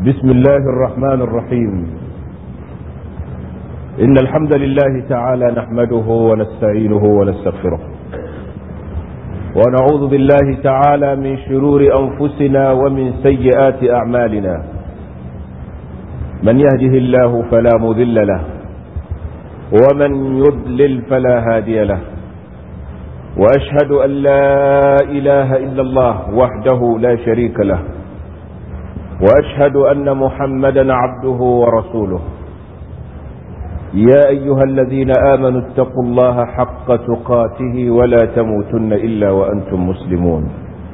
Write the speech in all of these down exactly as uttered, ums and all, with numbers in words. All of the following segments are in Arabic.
بسم الله الرحمن الرحيم. إن الحمد لله تعالى نحمده ونستعينه ونستغفره، ونعوذ بالله تعالى من شرور أنفسنا ومن سيئات أعمالنا. من يهده الله فلا مضل له، ومن يضلل فلا هادي له. وأشهد أن لا إله إلا الله وحده لا شريك له، وأشهد أن محمدا عبده ورسوله. يا أيها الذين آمنوا اتقوا الله حق تقاته ولا تموتن إلا وأنتم مسلمون.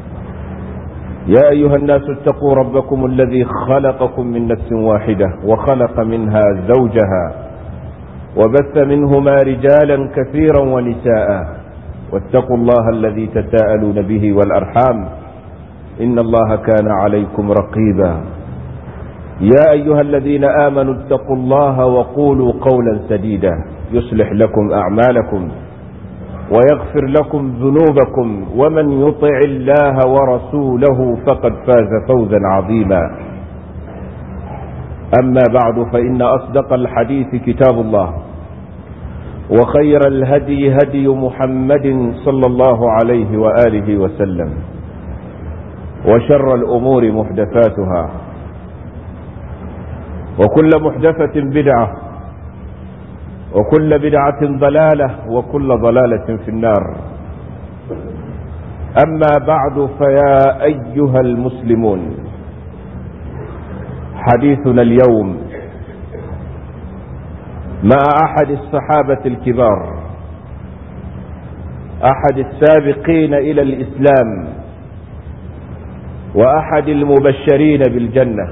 يا أيها الناس اتقوا ربكم الذي خلقكم من نفس واحدة وخلق منها زوجها وبث منهما رجالا كثيرا ونساء، واتقوا الله الذي تساءلون به والأرحام إن الله كان عليكم رقيبا. يا أيها الذين آمنوا اتقوا الله وقولوا قولا سديدا يصلح لكم أعمالكم ويغفر لكم ذنوبكم، ومن يطع الله ورسوله فقد فاز فوزا عظيما. أما بعد، فإن أصدق الحديث كتاب الله، وخير الهدي هدي محمد صلى الله عليه وآله وسلم، وشر الأمور محدثاتها، وكل محدثة بدعة، وكل بدعة ضلالة، وكل ضلالة في النار. أما بعد، فيا أيها المسلمون، حديثنا اليوم مع أحد الصحابة الكبار، أحد السابقين إلى الإسلام، وأحد المبشرين بالجنة،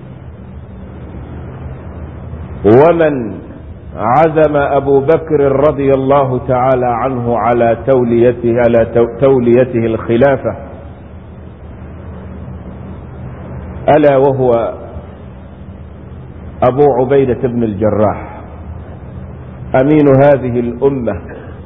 ومن عزم أبو بكر رضي الله تعالى عنه على توليته على توليته الخلافة، ألا وهو أبو عبيدة بن الجراح، أمين هذه الأمة.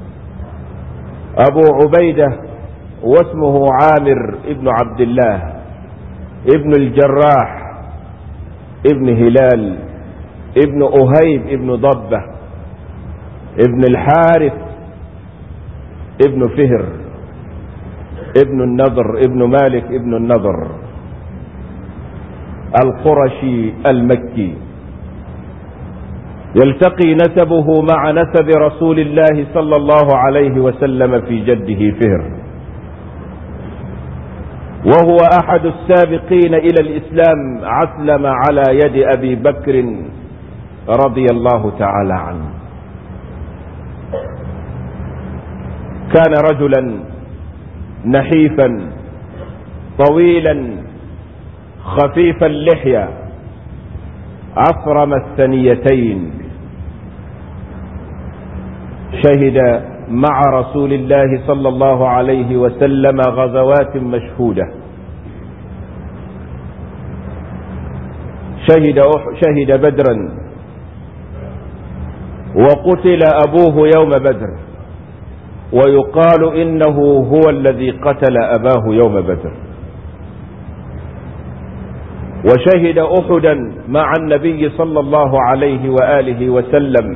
أبو عبيدة واسمه عامر ابن عبد الله ابن الجراح ابن هلال ابن أهيب ابن ضبة ابن الحارث ابن فهر ابن النضر ابن مالك ابن النضر القرشي المكي. يلتقي نسبه مع نسب رسول الله صلى الله عليه وسلم في جده فهر، وهو أحد السابقين إلى الإسلام، أسلم على يد أبي بكر رضي الله تعالى عنه. كان رجلا نحيفا طويلا خفيف اللحية أفرم الثنيتين، شهد مع رسول الله صلى الله عليه وسلم غزوات مشهودة. شهد شهد بدرا، وقتل أبوه يوم بدر، ويقال إنه هو الذي قتل أباه يوم بدر. وشهد أحدا مع النبي صلى الله عليه وآله وسلم،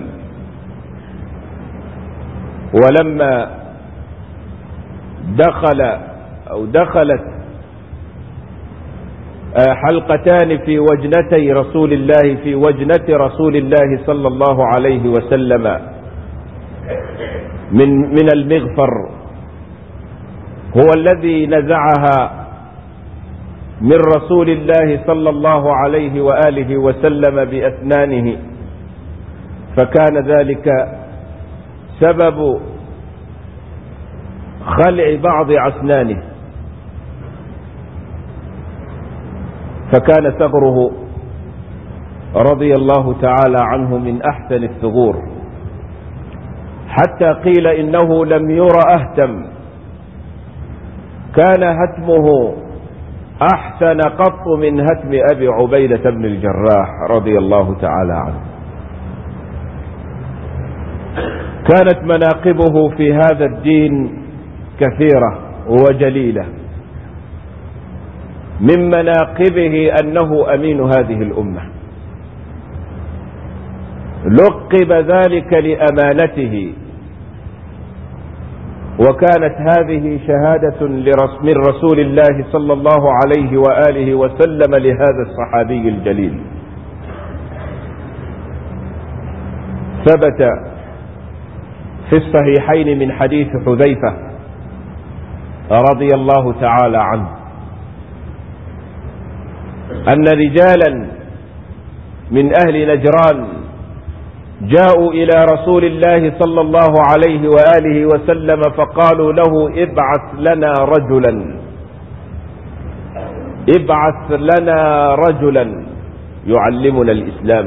ولما دخل أو دخلت حلقتان في وجنتي رسول الله في وجنة رسول الله صلى الله عليه وسلم من من المغفر، هو الذي نزعها من رسول الله صلى الله عليه وآله وسلم بأسنانه، فكان ذلك سبب خلع بعض أسنانه، فكان ثغره رضي الله تعالى عنه من أحسن الثغور، حتى قيل إنه لم ير أهتم، كان هتمه أحسن قط من هتم أبي عبيدة بن الجراح رضي الله تعالى عنه. كانت مناقبه في هذا الدين كثيرة وجليلة، من مناقبه أنه أمين هذه الأمة، لقب ذلك لأمانته، وكانت هذه شهادة من رسول الله صلى الله عليه وآله وسلم لهذا الصحابي الجليل. ثبت في الصحيحين من حديث حذيفة رضي الله تعالى عنه أن رجالا من أهل نجران جاءوا إلى رسول الله صلى الله عليه وآله وسلم فقالوا له ابعث لنا رجلا ابعث لنا رجلا يعلمنا الإسلام.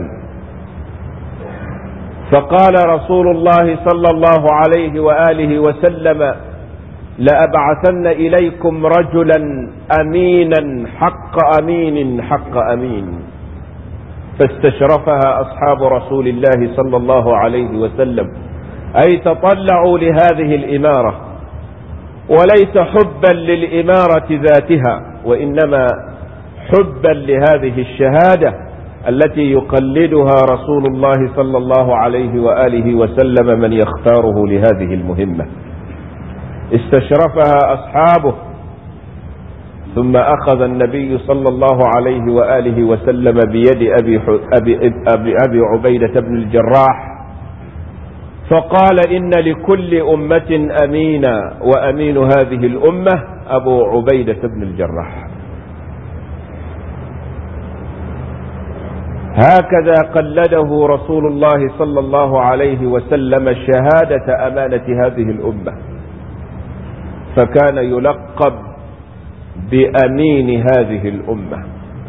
فقال رسول الله صلى الله عليه وآله وسلم لأبعثن إليكم رجلا أمينا حق أمين حق أمين. فاستشرفها أصحاب رسول الله صلى الله عليه وسلم، أي تطلعوا لهذه الإمارة، وليس حبا للإمارة ذاتها، وإنما حبا لهذه الشهادة التي يقلدها رسول الله صلى الله عليه وآله وسلم من يختاره لهذه المهمة. استشرفها أصحابه، ثم أخذ النبي صلى الله عليه وآله وسلم بيد أبي, أبي, أبي, أبي عبيدة بن الجراح فقال إن لكل أمة أمينا، وأمين هذه الأمة أبو عبيدة بن الجراح. هكذا قلده رسول الله صلى الله عليه وسلم شهادة أمانة هذه الأمة، فكان يلقب بأمين هذه الأمة.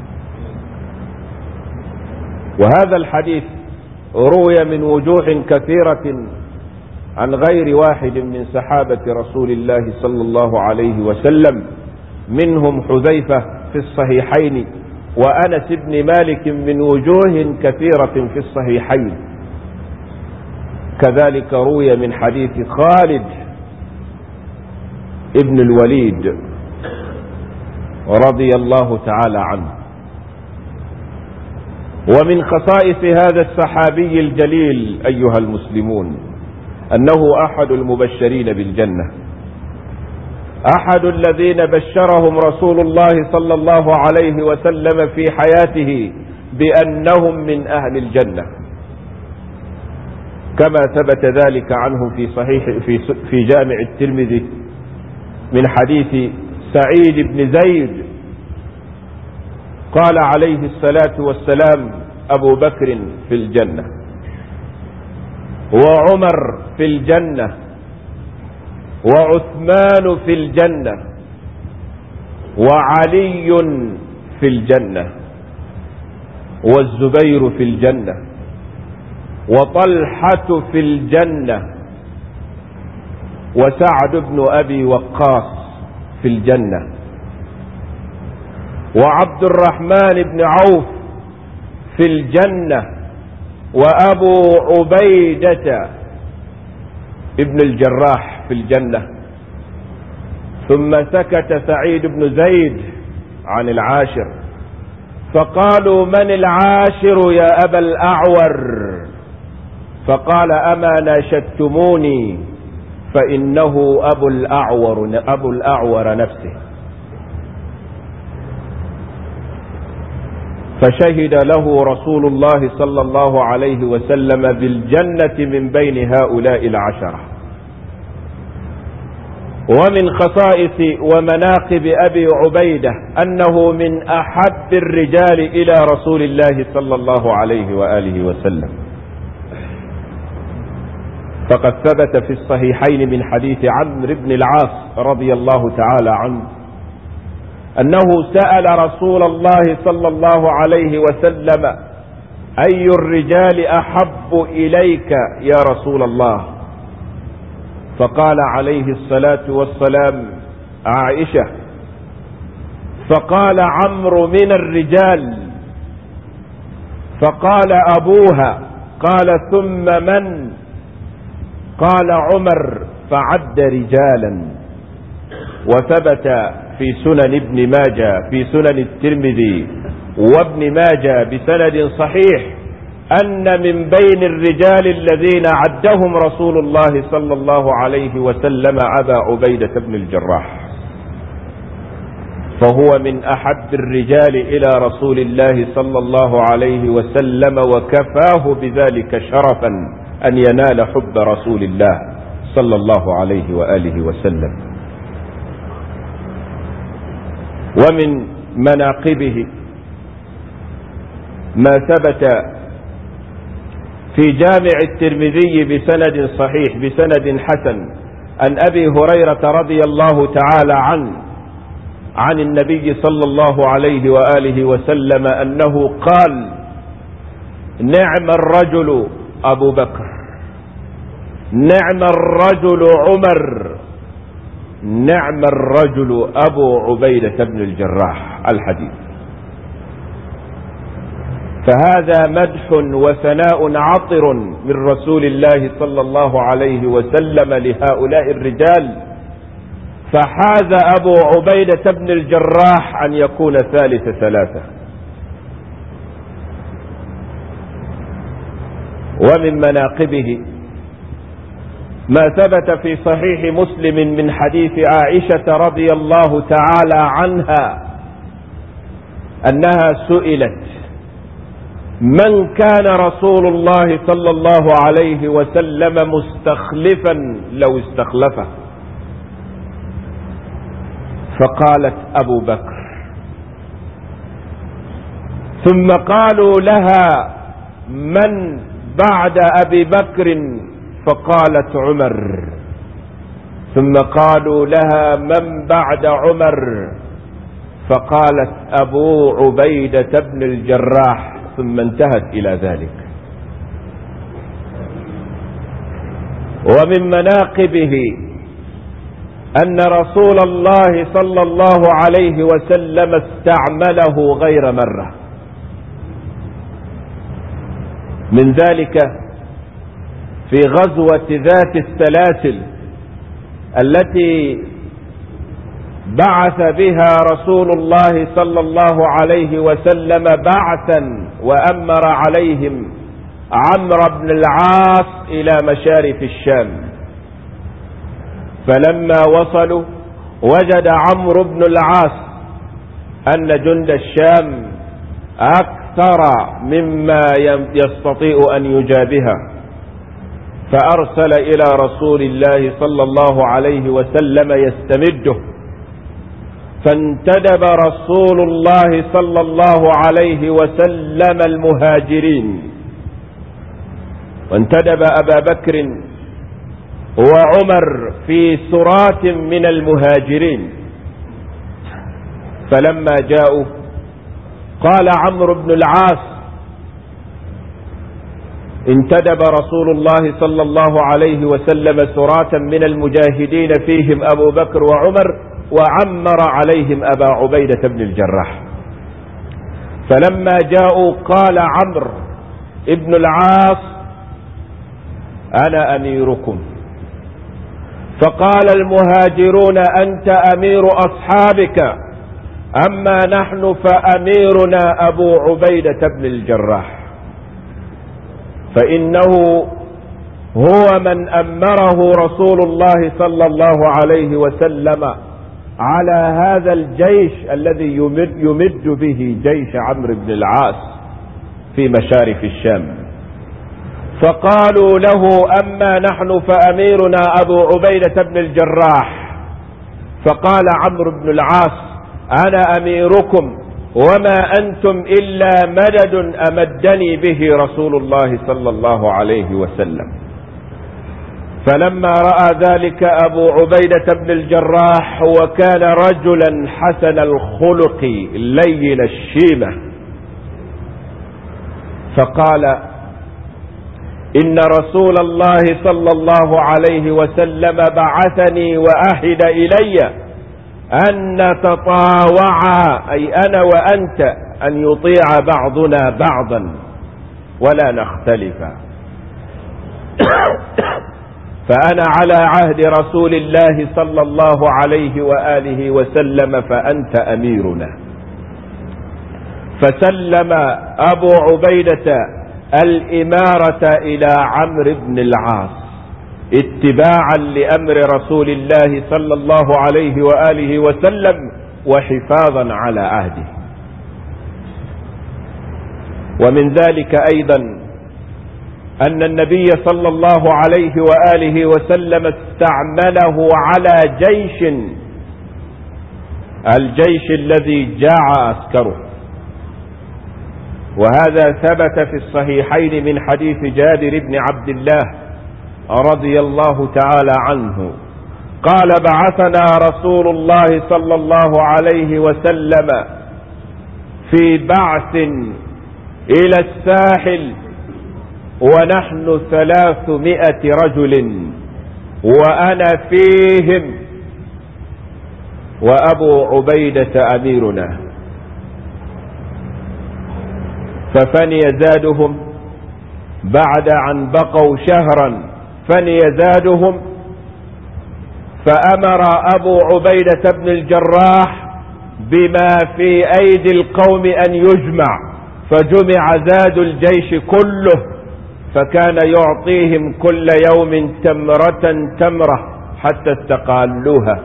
وهذا الحديث روي من وجوه كثيرة عن غير واحد من صحابة رسول الله صلى الله عليه وسلم، منهم حذيفة في الصحيحين، وأنس بن مالك من وجوه كثيرة في الصحيحين. كذلك روي من حديث خالد ابن الوليد رضي الله تعالى عنه. ومن خصائص هذا الصحابي الجليل أيها المسلمون أنه أحد المبشرين بالجنة، أحد الذين بشرهم رسول الله صلى الله عليه وسلم في حياته بأنهم من أهل الجنة، كما ثبت ذلك عنه في صحيح في في جامع الترمذي من حديث سعيد بن زيد قال عليه الصلاة والسلام أبو بكر في الجنة، وعمر في الجنة، وعثمان في الجنة، وعلي في الجنة، والزبير في الجنة، وطلحة في الجنة، وسعد بن أبي وقاص في الجنة، وعبد الرحمن بن عوف في الجنة، وأبو عبيدة ابن الجراح في الجنة. ثم سكت سعيد بن زيد عن العاشر، فقالوا من العاشر يا أبا الأعور؟ فقال أما ناشدتموني فإنه أبو الأعور, أبو الأعور نفسه. فشهد له رسول الله صلى الله عليه وسلم بالجنة من بين هؤلاء العشرة. ومن خصائص ومناقب أبي عبيدة أنه من أحب الرجال إلى رسول الله صلى الله عليه وآله وسلم، فقد ثبت في الصحيحين من حديث عمرو بن العاص رضي الله تعالى عنه أنه سأل رسول الله صلى الله عليه وسلم أي الرجال أحب إليك يا رسول الله؟ فقال عليه الصلاة والسلام عائشة. فقال عمرو من الرجال؟ فقال أبوها. قال ثم من؟ قال عمر، فعد رجالا. وثبت في سنن ابن ماجه في سنن الترمذي وابن ماجه بسند صحيح أن من بين الرجال الذين عدهم رسول الله صلى الله عليه وسلم أبا عبيدة بن الجراح، فهو من أحب الرجال إلى رسول الله صلى الله عليه وسلم، وكفاه بذلك شرفا أن ينال حب رسول الله صلى الله عليه وآله وسلم. ومن مناقبه ما ثبت في جامع الترمذي بسند صحيح بسند حسن عن أبي هريرة رضي الله تعالى عنه عن النبي صلى الله عليه وآله وسلم أنه قال: نعم الرجل أبو بكر، نعم الرجل عمر، نعم الرجل أبو عبيدة بن الجراح. الحديث. فهذا مدح وثناء عطر من رسول الله صلى الله عليه وسلم لهؤلاء الرجال، فحاز أبو عبيدة بن الجراح أن يكون ثالث ثلاثة. ومن مناقبه ما ثبت في صحيح مسلم من حديث عائشة رضي الله تعالى عنها أنها سئلت: من كان رسول الله صلى الله عليه وسلم مستخلفا لو استخلفه؟ فقالت: أبو بكر. ثم قالوا لها: من بعد أبي بكر؟ فقالت: عمر. ثم قالوا لها: من بعد عمر؟ فقالت: أبو عبيدة بن الجراح. ثم انتهت إلى ذلك. ومن مناقبه أن رسول الله صلى الله عليه وسلم استعمله غير مرة. من ذلك في غزوة ذات السلاسل التي بعث بها رسول الله صلى الله عليه وسلم بعثا وأمر عليهم عمرو بن العاص إلى مشارف الشام. فلما وصلوا وجد عمرو بن العاص أن جند الشام أكثر مما يستطيع أن يجابها، فأرسل إلى رسول الله صلى الله عليه وسلم يستمده، فانتدب رسول الله صلى الله عليه وسلم المهاجرين، وانتدب أبا بكر وعمر في سرات من المهاجرين. فلما جاءوا قال عمرو بن العاص: انتدب رسول الله صلى الله عليه وسلم سراتا من المجاهدين فيهم أبو بكر وعمر، وعمر عليهم أبا عبيدة بن الجراح. فلما جاءوا قال عمرو بن العاص: أنا أميركم. فقال المهاجرون: أنت أمير أصحابك، أما نحن فأميرنا أبو عبيدة بن الجراح، فإنه هو من أمره رسول الله صلى الله عليه وسلم على هذا الجيش الذي يمد, يمد به جيش عمرو بن العاص في مشارف الشام. فقالوا له: أما نحن فأميرنا أبو عبيدة بن الجراح. فقال عمرو بن العاص: أنا أميركم، وما أنتم إلا مدد أمدني به رسول الله صلى الله عليه وسلم. فلما رأى ذلك أبو عبيدة بن الجراح، وكان رجلا حسن الخلق لين الشيمة، فقال: إن رسول الله صلى الله عليه وسلم بعثني وأهد إلي أن نتطاوعا، أي أنا وأنت، أن يطيع بعضنا بعضا ولا نختلف. فأنا على عهد رسول الله صلى الله عليه وآله وسلم فأنت أميرنا. فسلم أبو عبيدة الإمارة إلى عمرو بن العاص اتباعا لأمر رسول الله صلى الله عليه وآله وسلم وحفاظا على عهده. ومن ذلك أيضا أن النبي صلى الله عليه وآله وسلم استعمله على جيش، الجيش الذي جاع عسكره، وهذا ثبت في الصحيحين من حديث جابر بن عبد الله رضي الله تعالى عنه قال: بعثنا رسول الله صلى الله عليه وسلم في بعث إلى الساحل ونحن ثلاثمائة رجل وأنا فيهم وأبو عبيدة أميرنا، ففني زادهم بعد أن بقوا شهرا، فني زادهم، فأمر أبو عبيدة بن الجراح بما في أيدي القوم أن يجمع، فجمع زاد الجيش كله، فكان يعطيهم كل يوم تمرة تمرة حتى استقالوها.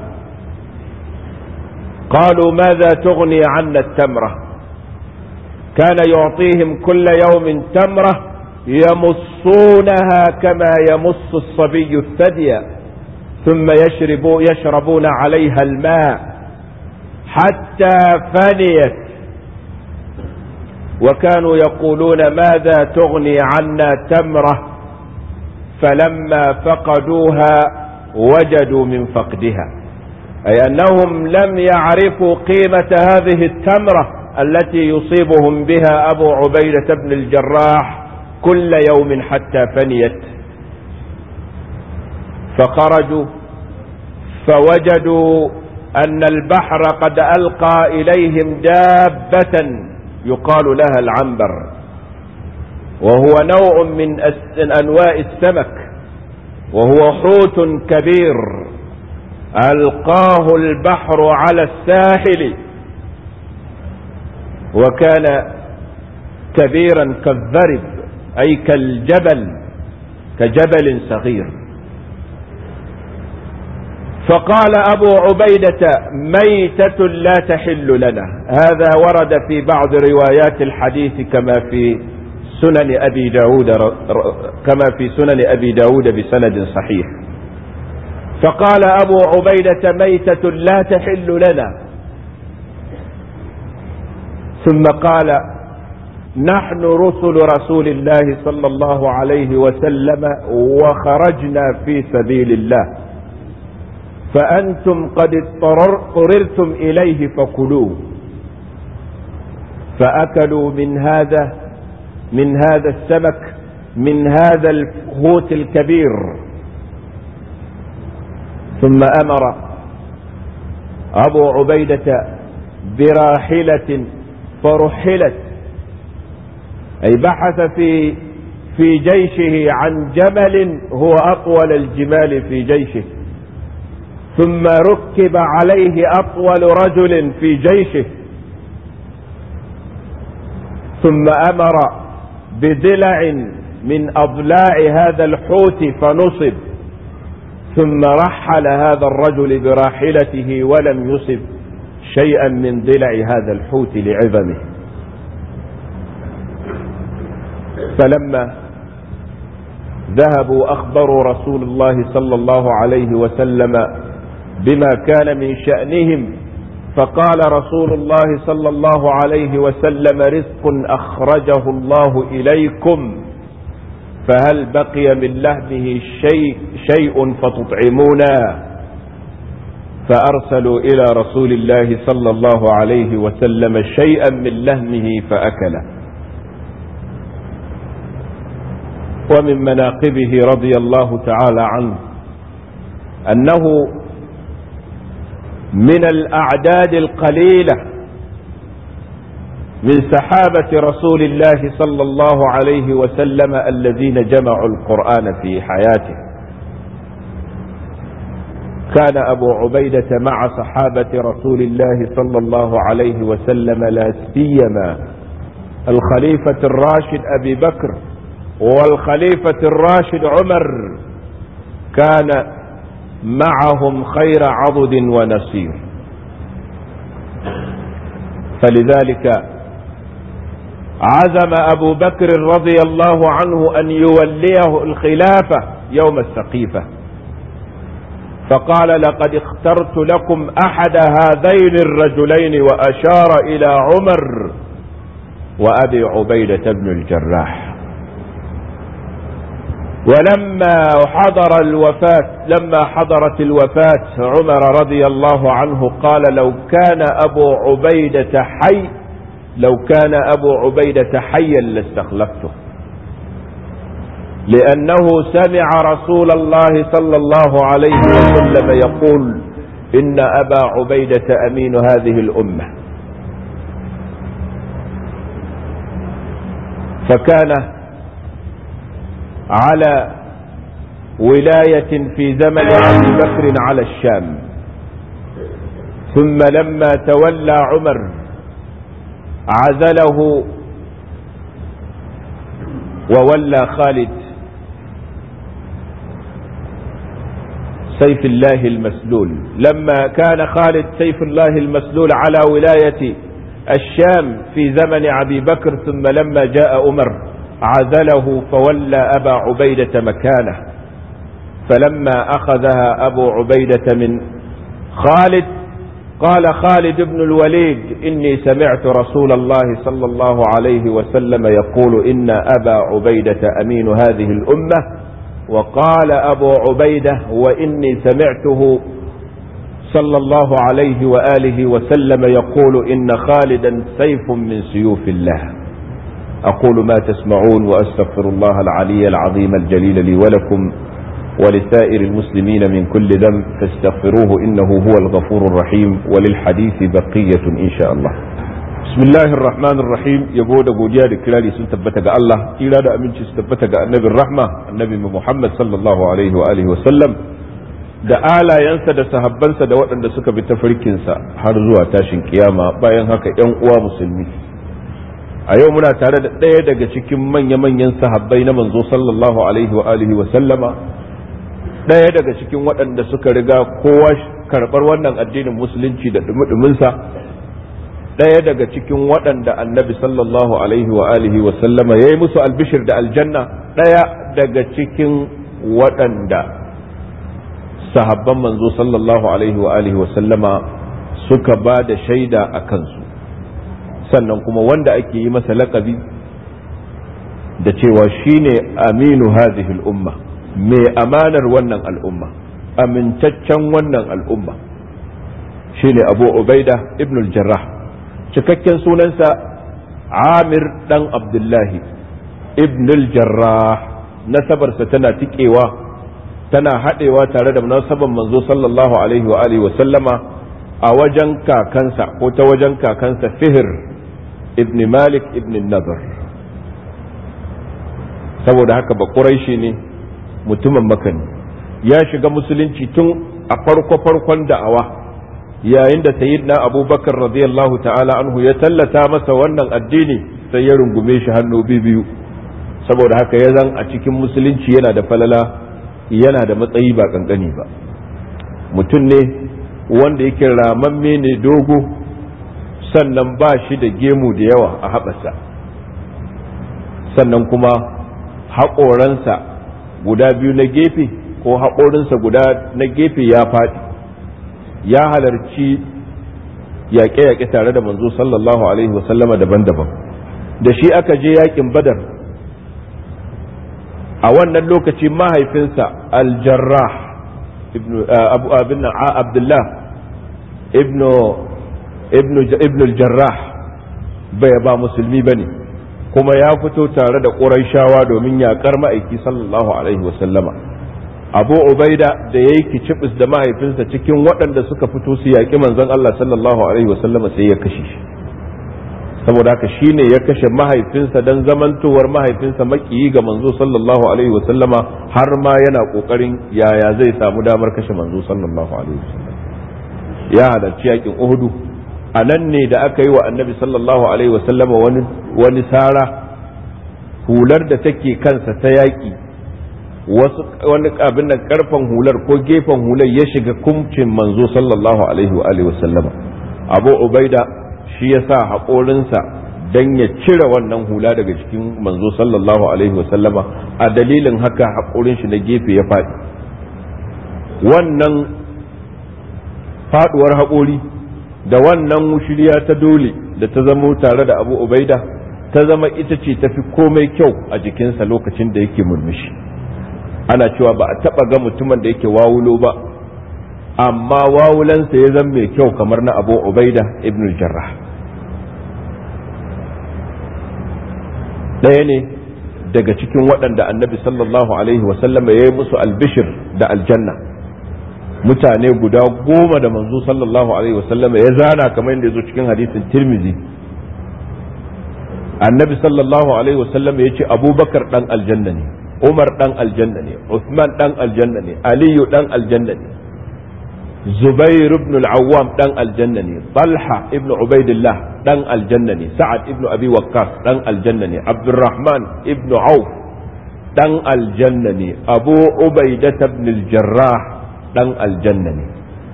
قالوا: ماذا تغني عنا التمرة؟ كان يعطيهم كل يوم تمرة يمصونها كما يمص الصبي الثدي، ثم يشربوا يشربون عليها الماء حتى فنيت. وكانوا يقولون: ماذا تغني عنا تمرة؟ فلما فقدوها وجدوا من فقدها، أي أنهم لم يعرفوا قيمة هذه التمرة التي يصيبهم بها أبو عبيدة بن الجراح كل يوم حتى فنيت. فخرجوا فوجدوا أن البحر قد ألقى إليهم دابة يقال لها العنبر، وهو نوع من أنواع السمك، وهو حوت كبير ألقاه البحر على الساحل، وكان كبيرا كالذرب أي كالجبل، كجبل صغير. فقال أبو عبيدة: ميتة لا تحل لنا. هذا ورد في بعض روايات الحديث كما في سنن أبي داود كما في سنن أبي داود بسند صحيح. فقال أبو عبيدة: ميتة لا تحل لنا. ثم قال: نحن رسل رسول الله صلى الله عليه وسلم وخرجنا في سبيل الله، فأنتم قد اضطررتم إليه فكلوه. فأكلوا من هذا من هذا السمك، من هذا الحوت الكبير. ثم أمر أبو عبيدة براحلة فرحلت، أي بحث في في جيشه عن جمل هو أطول الجمال في جيشه، ثم ركب عليه أطول رجل في جيشه، ثم أمر بضلع من أضلاع هذا الحوت فنصب، ثم رحل هذا الرجل براحلته ولم يصب شيئا من ضلع هذا الحوت لعظمه. فلما ذهبوا أخبروا رسول الله صلى الله عليه وسلم بما كان من شأنهم، فقال رسول الله صلى الله عليه وسلم: رزق أخرجه الله إليكم، فهل بقي من لحمه شيء, شيء فتطعمونا؟ فأرسلوا إلى رسول الله صلى الله عليه وسلم شيئا من لحمه فأكله. ومن مناقبه رضي الله تعالى عنه أنه من الأعداد القليلة من سحابة رسول الله صلى الله عليه وسلم الذين جمعوا القرآن في حياته، كان أبو عبيدة مع صحابة رسول الله صلى الله عليه وسلم، لا سيما الخليفة الراشد أبي بكر والخليفة الراشد عمر، كان معهم خير عضد ونصير. فلذلك عزم أبو بكر رضي الله عنه أن يوليه الخلافة يوم السقيفة، فقال: لقد اخترت لكم أحد هذين الرجلين، وأشار إلى عمر وأبي عبيدة بن الجراح. ولما حضر الوفاة لما حضرت الوفاة عمر رضي الله عنه قال: لو كان أبو عبيدة حي لو كان أبو عبيدة حيا لاستخلفته، لأنه سمع رسول الله صلى الله عليه وسلم يقول: إن أبا عبيدة أمين هذه الأمة. فكان على ولاية في زمن أبي بكر على الشام، ثم لما تولى عمر عزله وولى خالد سيف الله المسلول. لما كان خالد سيف الله المسلول على ولاية الشام في زمن أبي بكر، ثم لما جاء عمر عزله فولى أبا عبيدة مكانه. فلما أخذها أبو عبيدة من خالد قال خالد بن الوليد: إني سمعت رسول الله صلى الله عليه وسلم يقول: إن أبا عبيدة أمين هذه الأمة. وقال أبو عبيدة: وإني سمعته صلى الله عليه وآله وسلم يقول: إن خالدا سيف من سيوف الله. أقول ما تسمعون، وأستغفر الله العلي العظيم الجليل لي ولكم ولسائر المسلمين من كل ذنب، فاستغفروه إنه هو الغفور الرحيم. وللحديث بقية إن شاء الله. بسم الله الرحمن الرحيم. يبو da godiya da kirari sun tabbata ga Allah, kira da aminci su tabbata ga annabin rahma, annabi Muhammad sallallahu alaihi wa alihi wa sallam, da alayansa da sahabbansa da waɗanda suka bi tafarkinsa har zuwa tashin kiyama. Bayan haka, ƴan uwa musulmi, a yau muna tare da ɗaya daga cikin manya-manyan sahabbai na manzo sallallahu alaihi wa alihi wa sallama, ɗaya daga cikin waɗanda suka riga kowa karɓar wannan addinin musulunci da dumudumunsa, ɗaya daga cikin waɗanda annabi sallallahu alaihi wa alihi wa sallama ya yi musu albishir da aljanna, ɗaya daga cikin waɗanda sahabban manzo sallallahu alaihi wa alihi wa sallama suka ba da shaida a kansu, sannan kuma wanda ake yi masa laƙabi da cewa shine aminu hadhihi al-umma, mai amanar wannan al'umma, amintaccen wannan al'umma, shine Abu Ubaida ibn al-Jarrah. Cikakken sunansa Amir dan Abdullahi ibn al-Jarrah. Nasabarsa tana tikewa tana haɗewa tare da nasaban manzo sallallahu alaihi wa alihi wa sallama a wajen kakansa ko ta wajen kakansa Fihr ibn Malik ibn Nadr. Saboda haka ba Quraishi ne, mutumin Makka ne, ya shiga musulunci tun a farko farkon da'awa, yayin da sayyidina Abubakar radiyallahu ta'ala anhu ya tallata masa wannan addini, sai ya rungume shi hannu biyu. Saboda haka ya zan a cikin musulunci yana da falala, yana da matsayi ba kankani ba. Mutum ne wanda yake ramamme ne, dogo, sannan ba shi da gemu da yawa a haɓarsa, sannan kuma haƙoransa guda biyu na gefe ko haƙorinsa guda na gefe ya faɗi. Ya halarci yaƙe-yaƙe tare da manzo sallallahu alaihi wasallama daban-daban. Da shi aka je yaƙin Badar. A wannan lokaci mahaifinsa Al-Jarrah Abu Abdullah ibn al-Jarrah bai ba musulmi bane, kuma ya fito tare da Qurayshawa domin yaƙar ma'aiki sallallahu alaihi wasallama. Abu Ubaida da yayi kicibis da mahaifinsa cikin waɗanda suka fito su yaƙi manzon Allah sallallahu alaihi wasallama sai ya kashe shi. saboda haka shine ya kashe mahaifinsa dan zamantowar mahaifinsa makiyi ga manzo sallallahu alaihi wasallama har ma yana kokarin yaya zai samu damar kashe manzo sallallahu alaihi wasallam. Ya halarci yakin Uhud, a nan ne da aka yi wa annabi sallallahu alaihi wasallama wani wani sara, hular da take kansa ta yaki, wasu wani abin da karfan hular ko gefen hular ya shiga kumcin manzo sallallahu alaihi wa alihi wasallama. Abu Ubaida shi ya sa haƙorinsa don ya cire wannan hula daga cikin manzo sallallahu alaihi wasallama, a dalilin haka haƙorin shi na gefe ya faɗi. Wannan faɗuwar haƙori da wannan mushiriya ta dole da ta zamo tare da Abu Ubaida ta zama ita ce tafi komai kyau a jikinsa lokacin da yake murmushi. Ana cewa ba a taɓa ga mutumin da yake wawulo ba, amma wawulansa ya zama mai kyau kamar na Abu Ubaida ibn al-Jarrah. ɗaya ne daga cikin waɗanda annabi sallallahu alaihi wasallam ya yi musu albishir da aljanna, mutane guda goma da manzo sallallahu alaihi wasallam ya zana kamar yadda ya zo cikin hadisin Tirmizi. Annabi sallallahu alaihi wasallam ya ce Abubakar ɗan aljanna ne, Umar ɗan aljanna ne, Uthman ɗan aljanna ne, Aliyu ɗan aljanna ne, Zubair ibn al-Awwam dan aljanna ne, Talha ibn Ubaidillah dan aljanna ne, Sa'ad ibn Abi Waqqas dan aljanna ne, Abdurrahman ibn Auf dan aljanna ne, Abu Ubaidah ibn al-Jarrah dan aljanna ne.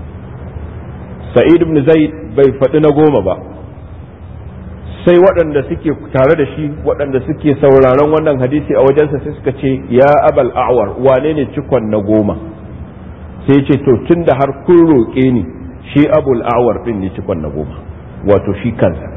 Sa'id ibn Zaid bai faɗi na goma ba, sai waɗanda suke tare da shi, waɗanda suke sauraron wannan hadisi a wajensa sai suka ce, ya Abal A'war, wane ne cikon na goma? Sai ce to tun da har kun roƙe ni, shi Abul A'war din ne cikon na goma, wato shi kansa.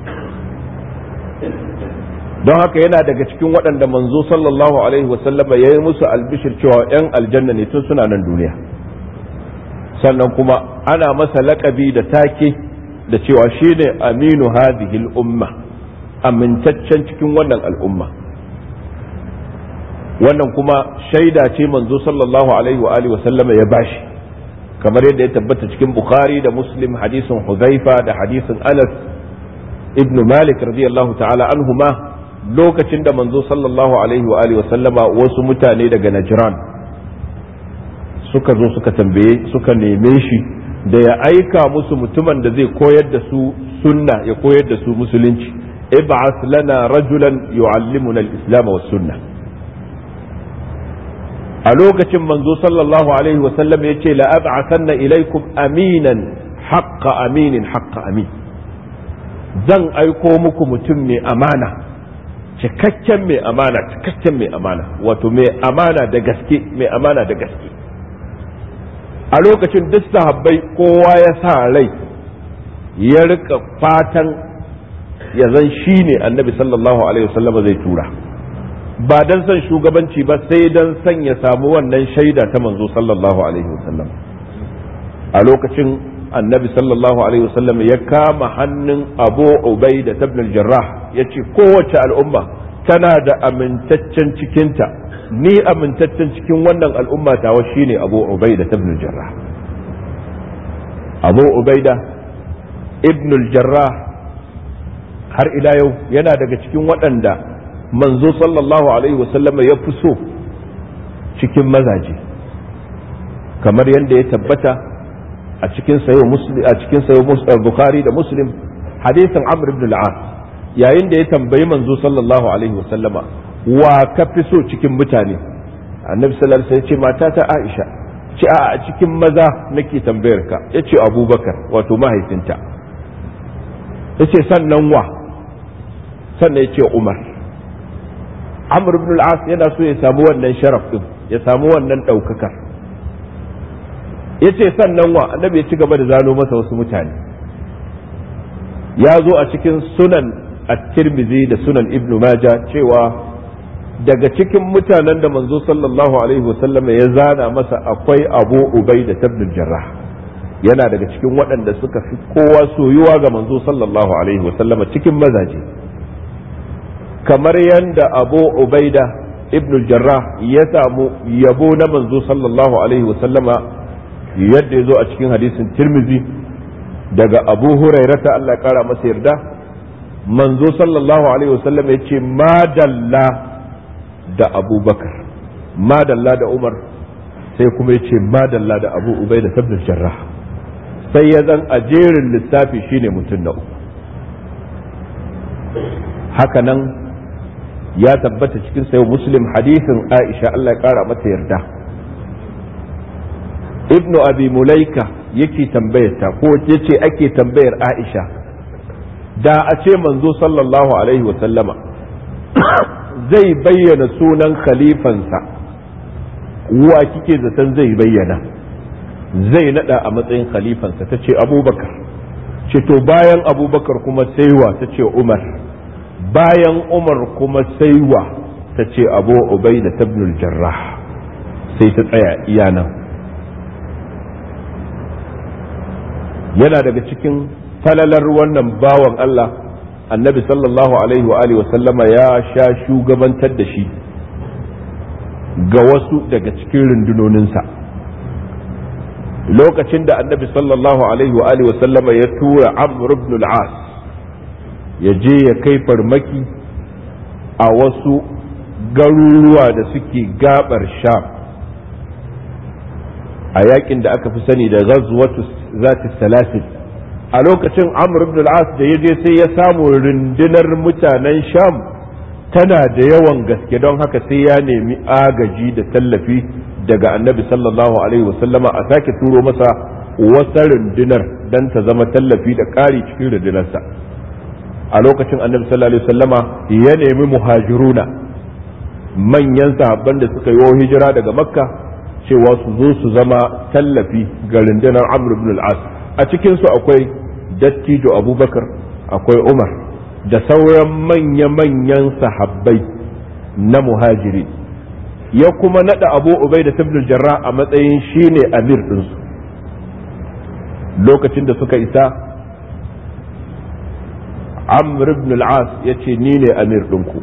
Don haka yana daga cikin waɗanda manzo sallallahu alaihi wasallama ya yi musu albishir cewa ‘yan aljanna ne tun suna nan duniya. Sannan kuma ana masa laƙabi da take da cewa shi ne aminu hadhihi umma, amintaccen cikin wannan al'umma. Wannan kuma shaida ce manzo sallallahu alaihi wa alihi wasallama ya bashi, kamar yadda ya tabbata cikin Bukhari da Muslim hadisin Hudhaifa da hadisin Anas ibn Malik radiyallahu ta'ala anhuma, lokacin da manzo sallallahu alaihi wa alihi wasallama wasu mutane daga Najran suka zo suka tambaye suka neme shi da ya aika musu mutumin da zai koyar da su sunna, ya koyar da su musulunci. Ib'ath lana rajulan yu'allimuna al-islam was sunnah. A lokacin manzo sallallahu alaihi wasallam ya ce la'ab'athanna ilaikum aminan haqqa aminin haqqa amin, zan aiko muku mutum mai amana, cikakken mai amana, cikakken mai amana, wato mai amana da gaske, mai amana da gaske. A lokacin duk sahabbai kowa ya sa rai ya rika fatan ya zan shi ne annabi sallallahu alaihi wasallam zai tura, ba dan son shugabanci ba, sai dan son ya samu wannan shaida ta manzo sallallahu alaihi wasallam. A lokacin annabi sallallahu alaihi wasallam ya kama hannun Abu Ubaida ibn al-Jarrah ya ce kowace al'umma tana da amintaccen cikinta, ni amintaccen cikin wannan al'umma tawa shine Abu Ubaida ibn al-Jarrah. Abu Ubaida ibn al-Jarrah har ila yau yana daga cikin waɗanda manzo sallallahu alaihi wasallam ya fi so cikin mazaje, kamar yadda ya tabbata a cikin sayo muslim a cikin sayo Bukhari da Muslim hadisin Amr ibn al-As, yayin da ya tambayi manzo sallallahu alaihi wasallama wa ka fi so cikin mutane, annabi sallallahu alaihi wasallam ya ce mata ta Aisha, ce a cikin maza nake tambayar ka, yace Abubakar wato mahaifinta, yace sannan wa, sannan yace Umar. Amr ibn al-As yana so ya samu wannan sharaf din, ya samu wannan daukakar, yace sannan wa, annabi ya ci gaba da zano masa wasu mutane. Ya zo a cikin sunan at-Tirmidhi da sunan Ibn Majah cewa daga cikin mutanen da manzo sallallahu alaihi wasallam ya zana masa akwai Abu Ubaida ibn al-Jarrah, yana daga cikin waɗanda suka fi kowa soyuwa ga manzo sallallahu alaihi wasallam cikin mazaje, kamar yadda Abu Ubaida ibn al-Jarrah ya samu yabo na manzo sallallahu alaihi wasallama yadda ya zo a cikin hadisin Tirmidhi daga Abu Hurairata Allah ya kara masa yarda, manzo sallallahu alaihi wasallam ya ce madalla da abubakar madalla da umar sai kuma ya ce madalla da abu ubaida ibn jarrah sai ya zan a jerin lissafi shine mutum na uku. haka nan ya tabbata cikin sayo muslim hadisin aisha Allah ya kara mata yarda ibnu abi mulaika yake tambayarta ko yace ake tambayar aisha da a ce manzo sallallahu alaihi wa sallama zai bayyana sunan khalifansa wa kike zaton zai bayyana zai nada a matsayin khalifansa ta ce abubakar ce to bayan abubakar kuma saiwa ta ce umar bayan umar kuma saiwa ta ce abu ubaida ibn al-jarrah sai ta tsaya iya nan. yana daga cikin falalar wannan bawan Allah annabi sallallahu alaihi wa alihi wa sallama ya sha shugabantar da shi ga wasu daga cikin rundunoninsa lokacin da annabi sallallahu alaihi wa alihi wa sallama ya tura Amr ibn al-As ya je ya kai farmaki a wasu garuruwa da suke gabar Sham a yakin da aka fi sani da ghazwatu zati salasil. a lokacin Amr ibn al-As da ya je sai ya samu rundunar mutanen Sham tana da yawan gaske don haka sai ya nemi agaji da tallafi daga annabi sallallahu alaihi wasallama a sake turo masa wata rundunar don ta zama tallafi da ƙari cikin rundunarsa. a lokacin annabi sallallahu alaihi wasallama ya nemi muhajiruna manyan sahabban da suka yi hijira daga makka cewa su zo su zama tallafi ga rundunar Amr ibn al-As. a cikin su akwai dattijo abubakar akwai umar da sauran manya-manyan sahabbai na muhajiri ya kuma nada abu ubaida ibn al-jarrah a matsayin shine amir ɗinsu. lokacin da suka isa Amr ibn al-As ya ce ni ne amir ɗinku.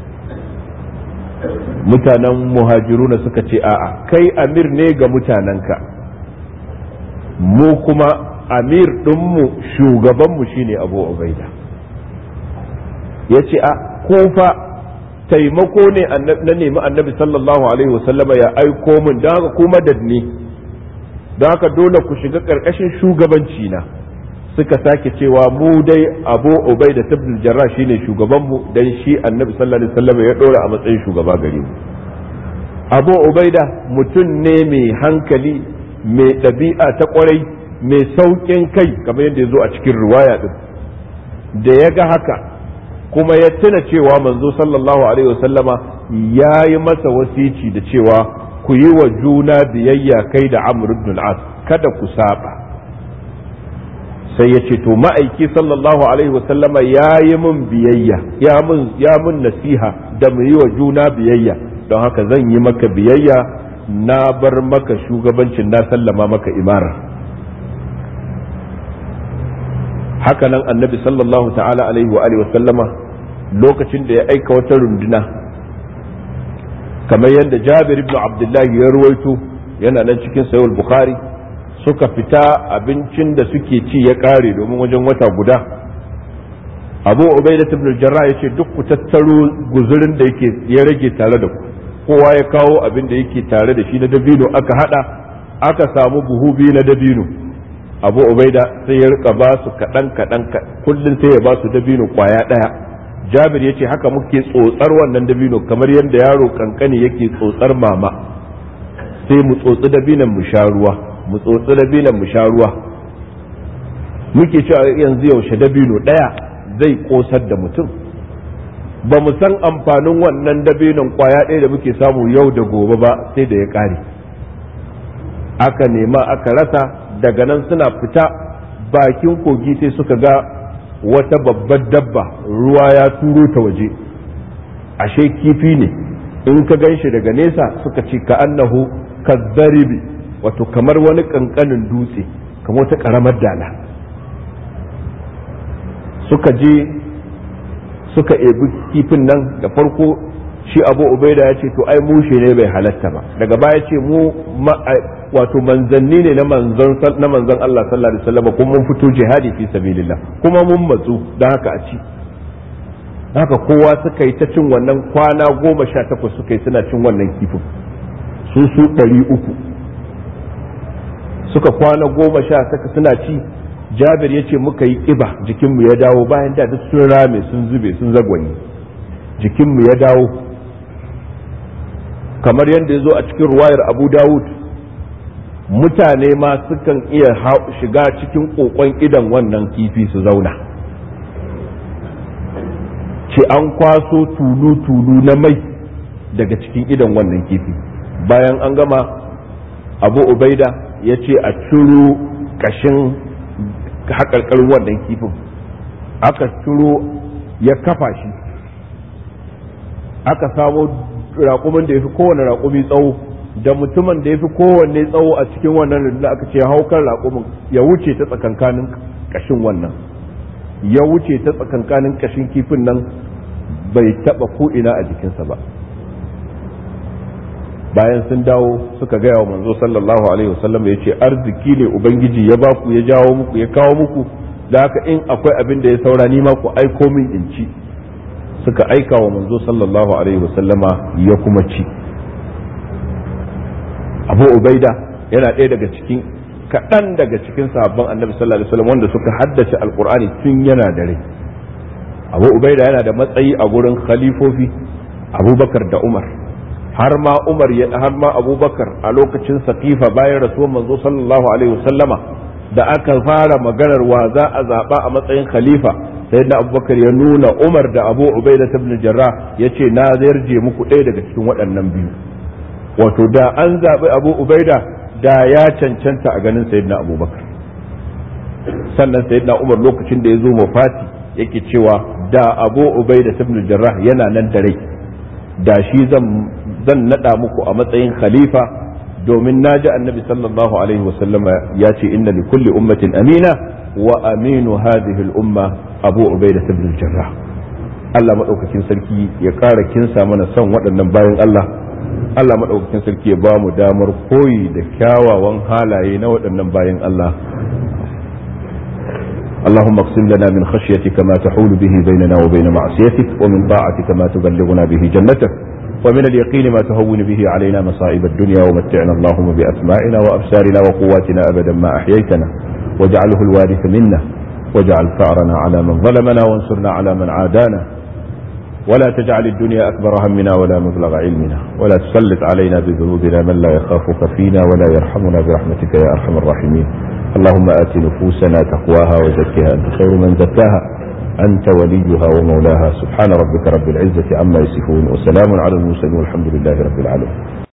mutanen muhajiruna suka ce a'a kai amir ne ga mutanenka mu kuma amir ɗinmu shugabanmu shine abu ubaida. ya ce a kofa taimako ne na nemi annabi sallallahu alaihi wasallama ya aiko min don haka kuma dadni don haka dole ku shiga ƙarƙashin shugabanci na. suka sake cewa mu dai abu ubaida ibn jarrah shine shugabanmu dan shi annabi sallallahu alaihi wasallama ya dora a matsayin shugaba gare mu. abu ubaida mutum ne mai hankali mai ɗabi'a ta ƙwarai mai sauƙin kai kamar yadda ya zo a cikin riwaya din da ya ga haka kuma ya tuna cewa manzo sallallahu alaihi wasallama ya yi masa wasici da cewa ku yi wa juna biyayya kai da Amr ibn al-As kada ku saba sai ya ce to ma'aiki sallallahu alaihi wasallama ya yi min biyayya ya mun ya mun nasiha da mu yi wa juna biyayya don haka zan yi maka biyayya na bar maka shugabancin na sallama maka imara. haka nan annabi sallallahu ta'ala alaihi wa alihi wasallama lokacin da ya aika wata runduna kamar yadda Jabir ibn Abdullah ya ruwaito yana nan cikin sahih al-Bukhari suka fita abincin da suke ci ya kare domin wajen wata guda Abu Ubaidah ibn al-Jarrah yace duk ku tattaro guzurin da yake ya rage tare da ku kowa ya kawo abin da yake tare da shi na dabino aka hada aka samu buhu biyu na dabino Abu Ubaida sai ya rika ba su kadan kadan kullun sai ya ba su dabino kwaya daya Jabir ya ce haka muke tsotsar wannan dabino kamar yadda yaro kankani yake tsotsar mama sai mu tsotsi dabinan mu sha ruwa mu tsotsi dabinan mu sha ruwa muke cewa yanzu yaushe dabino daya zai kosar da mutum ba mu san amfanin wannan dabinon kwaya ɗaya da muke samu yau da gobe ba sai da ya ƙare aka nema aka rasa daga nan suna fita bakin kogi sai suka ga wata babbar dabba ruwa ya turo ta waje ashe kifi ne in ka gan shi daga nesa suka ce ka annahu kazzaribi wato kamar wani kankanin dutse kamar wata karamar dala suka je suka ebi kifin nan da farko shi Abu Ubaida ya ce to ai mushe ne bai halatta ba daga baya ce mu wato manzanni ne na manzon na manzon Allah sallallahu alaihi wasallam kuma mun fito jihadi fi sabilillah kuma mun matsu dan haka a ci haka kowa suka yi ta cin wannan kwana goma sha takwas suka yi suna cin wannan kifin su su ɗari uku suka kwana goma sha takwas suna ci. Jabir ya ce muka yi ƙiba jikinmu ya dawo bayan da duk sun rame sun zube sun zagwanye, jikinmu ya dawo kamar yadda ya zo a cikin ruwayar Abu Dawud, mutane ma sukan iya shiga cikin ƙoƙon idan wannan kifi su zauna, ce an kwaso tulu-tulu na mai daga cikin idan wannan kifi. Bayan an gama, Abu Ubaida ya ce a ciro ƙashin haƙarƙarin wannan kifin, aka ciro ya kafa shi, aka samo raƙumin da ya fi kowane raƙumi tsawo da mutumin da ya fi kowanne tsawo a cikin wannan rundunar, aka ce haukar raƙumin ya wuce ta tsakankanin ƙashin wannan, ya wuce ta tsakankanin ƙashin kifin nan, bai taɓa ko'ina a jikinsa ba. Bayan sun dawo suka gaya wa manzo sallallahu alaihi wasallam, ya ce arziki ne ubangiji ya baku ya jawo muku ya kawo muku, da haka in akwai abin da ya saura ni ma ku aiko min in ci. Suka aika wa manzo sallallahu alaihi wasallama ya kuma ci. Abu Ubaida yana ɗaya daga cikin kaɗan daga cikin sahabban annabi sallallahu alaihi wasallam wanda suka haddace alqur'ani tun yana da rai. Abu Ubaida yana da matsayi a gurin khalifofi Abubakar da Umar, har ma Umar har ma Abubakar a lokacin Saqifa bayan rasuwar manzo sallallahu alaihi wasallama da aka fara maganar wa za a zaba a matsayin khalifa, sayyidina Abubakar ya nuna Umar da Abu Ubaida ibn Jarrah yace na yarje muku ɗaya daga cikin waɗannan biyu. Wato da an zabi Abu Ubaida da ya cancanta a ganin sayyidina Abubakar. Sannan sayyidina Umar lokacin da ya zo wafati yake cewa da Abu Ubaida ibn Jarrah yana nan da rai, da shi zan zan nada muku a matsayin khalifa, domin naji annabi sallallahu alaihi wasallama ya ce inna li kulli ummatin amina wa aminu hadhihi al-umma Abu Ubaida ibn Jarrah. Allah madaukakin sarki ya kara kinsa mana son waɗannan bayan Allah. Allah madaukakin sarki ya ba mu damar koyi da kyawawan halaye na waɗannan bayan Allah. اللهم اقسم لنا من خشيتك ما تحول به بيننا وبين معصيتك، ومن طاعتك ما تبلغنا به جنتك، ومن اليقين ما تهون به علينا مصائب الدنيا، ومتعنا اللهم بأسماعنا وأبصارنا وقواتنا أبدا ما أحييتنا، واجعله الوارث منا، واجعل ثأرنا على من ظلمنا، وانصرنا على من عادانا، ولا تجعل الدنيا أكبر همنا ولا مبلغ علمنا، ولا تسلط علينا بذنوبنا من لا يخافك فينا ولا يرحمنا برحمتك يا أرحم الراحمين. اللهم آت نفوسنا تقواها وزكها أنت خير من زكاها أنت وليها ومولاها. سبحان ربك رب العزة عما يصفون، وسلام على المرسلين والحمد لله رب العالمين.